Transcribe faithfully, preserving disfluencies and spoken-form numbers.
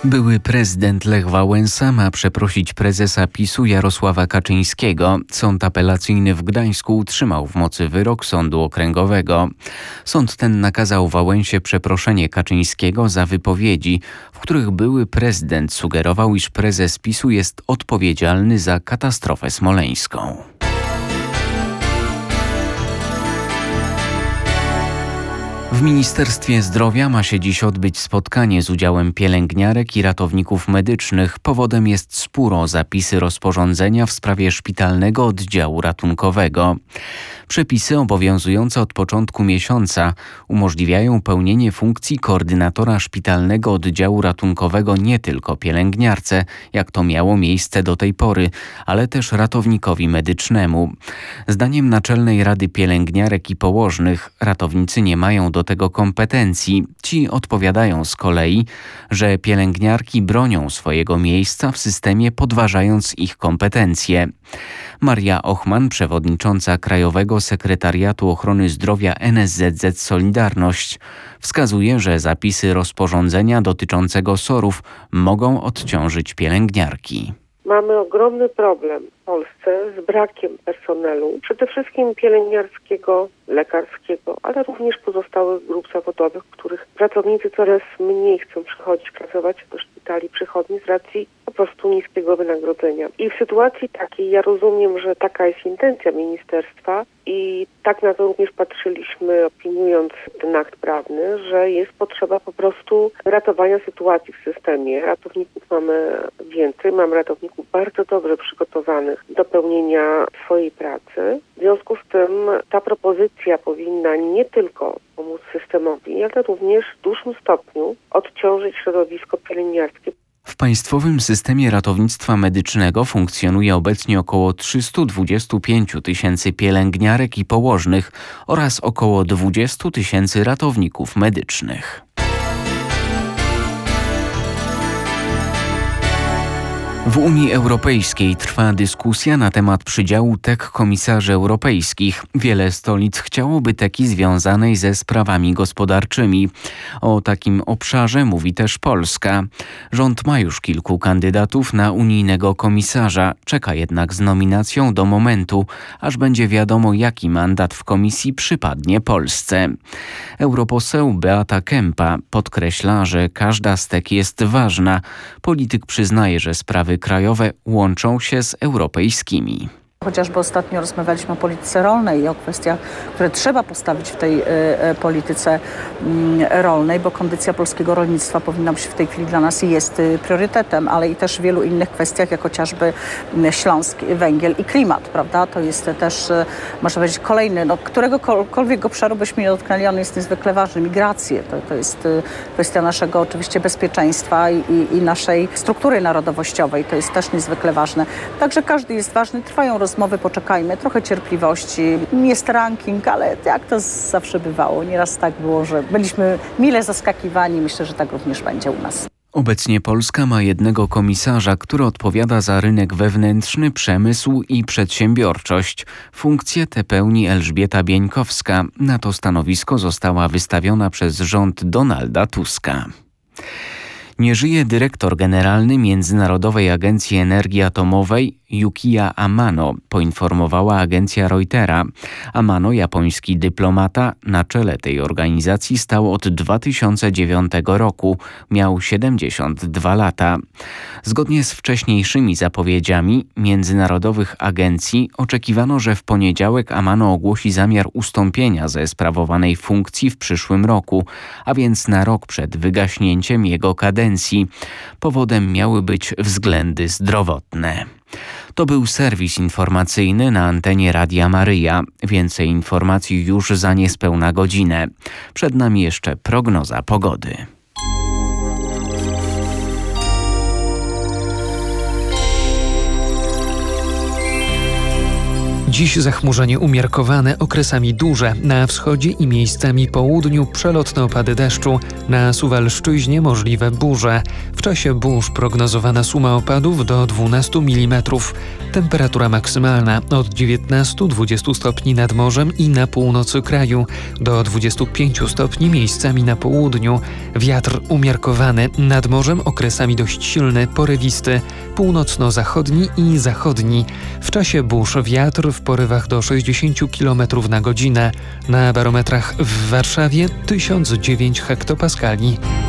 Były prezydent Lech Wałęsa ma przeprosić prezesa PiSu Jarosława Kaczyńskiego. Sąd apelacyjny w Gdańsku utrzymał w mocy wyrok sądu okręgowego. Sąd ten nakazał Wałęsie przeproszenie Kaczyńskiego za wypowiedzi, w których były prezydent sugerował, iż prezes PiSu jest odpowiedzialny za katastrofę smoleńską. W Ministerstwie Zdrowia ma się dziś odbyć spotkanie z udziałem pielęgniarek i ratowników medycznych. Powodem jest spór o zapisy rozporządzenia w sprawie szpitalnego oddziału ratunkowego. Przepisy obowiązujące od początku miesiąca umożliwiają pełnienie funkcji koordynatora szpitalnego oddziału ratunkowego nie tylko pielęgniarce, jak to miało miejsce do tej pory, ale też ratownikowi medycznemu. Zdaniem Naczelnej Rady Pielęgniarek i Położnych ratownicy nie mają do tego kompetencji. Ci odpowiadają z kolei, że pielęgniarki bronią swojego miejsca w systemie, podważając ich kompetencje. Maria Ochman, przewodnicząca Krajowego Sekretariatu Ochrony Zdrowia N S Z Z Solidarność, wskazuje, że zapisy rozporządzenia dotyczącego sorów mogą odciążyć pielęgniarki. Mamy ogromny problem w Polsce z brakiem personelu, przede wszystkim pielęgniarskiego, lekarskiego, ale również pozostałych grup zawodowych, których pracownicy coraz mniej chcą przychodzić pracować do szpitali przychodni z racji po prostu niskiego wynagrodzenia. I w sytuacji takiej ja rozumiem, że taka jest intencja ministerstwa i tak na to również patrzyliśmy, opiniując ten akt prawny, że jest potrzeba po prostu ratowania sytuacji w systemie. Ratowników mamy więcej, mamy ratowników bardzo dobrze przygotowanych do pełnienia swojej pracy. W związku z tym ta propozycja powinna nie tylko pomóc systemowi, ale również w dużym stopniu odciążyć środowisko pielęgniarskie. W państwowym systemie ratownictwa medycznego funkcjonuje obecnie około trzysta dwadzieścia pięć tysięcy pielęgniarek i położnych oraz około dwadzieścia tysięcy ratowników medycznych. W Unii Europejskiej trwa dyskusja na temat przydziału T E C komisarzy europejskich. Wiele stolic chciałoby teki związanej ze sprawami gospodarczymi. O takim obszarze mówi też Polska. Rząd ma już kilku kandydatów na unijnego komisarza. Czeka jednak z nominacją do momentu, aż będzie wiadomo, jaki mandat w komisji przypadnie Polsce. Europoseł Beata Kempa podkreśla, że każda z T E C jest ważna. Polityk przyznaje, że sprawy krajowe łączą się z europejskimi. Chociażby ostatnio rozmawialiśmy o polityce rolnej i o kwestiach, które trzeba postawić w tej y, y, polityce y, rolnej, bo kondycja polskiego rolnictwa powinna być w tej chwili dla nas i jest y, priorytetem, ale i też w wielu innych kwestiach, jak chociażby y, Śląsk, węgiel i klimat, prawda? To jest y, też, y, można powiedzieć, kolejny, no, któregokolwiek obszaru byśmy nie dotknęli, on jest niezwykle ważny. Migracje, to, to jest y, kwestia naszego oczywiście bezpieczeństwa i, i, i naszej struktury narodowościowej, to jest też niezwykle ważne. Także każdy jest ważny, trwają rozmowy, poczekajmy, trochę cierpliwości. Jest ranking, ale jak to zawsze bywało, nieraz tak było, że byliśmy mile zaskakiwani. Myślę, że tak również będzie u nas. Obecnie Polska ma jednego komisarza, który odpowiada za rynek wewnętrzny, przemysł i przedsiębiorczość. Funkcję tę pełni Elżbieta Bieńkowska. Na to stanowisko została wystawiona przez rząd Donalda Tuska. Nie żyje dyrektor generalny Międzynarodowej Agencji Energii Atomowej Yukiya Amano, poinformowała agencja Reutera. Amano, japoński dyplomata, na czele tej organizacji stał od dwa tysiące dziewiątego roku. Miał siedemdziesiąt dwa lata. Zgodnie z wcześniejszymi zapowiedziami międzynarodowych agencji oczekiwano, że w poniedziałek Amano ogłosi zamiar ustąpienia ze sprawowanej funkcji w przyszłym roku, a więc na rok przed wygaśnięciem jego kadencji. Powodem miały być względy zdrowotne. To był serwis informacyjny na antenie Radia Maryja. Więcej informacji już za niespełna godzinę. Przed nami jeszcze prognoza pogody. Dziś zachmurzenie umiarkowane, okresami duże. Na wschodzie i miejscami południu przelotne opady deszczu. Na Suwalszczyźnie możliwe burze. W czasie burz prognozowana suma opadów do dwunastu milimetrów. Temperatura maksymalna od dziewiętnastu do dwudziestu stopni nad morzem i na północy kraju. Do dwudziestu pięciu stopni miejscami na południu. Wiatr umiarkowany, nad morzem okresami dość silny, porywisty. Północno-zachodni i zachodni. W czasie burz wiatr w porywach do sześćdziesięciu kilometrów na godzinę. Na barometrach w Warszawie tysiąc dziewięć hektopaskali.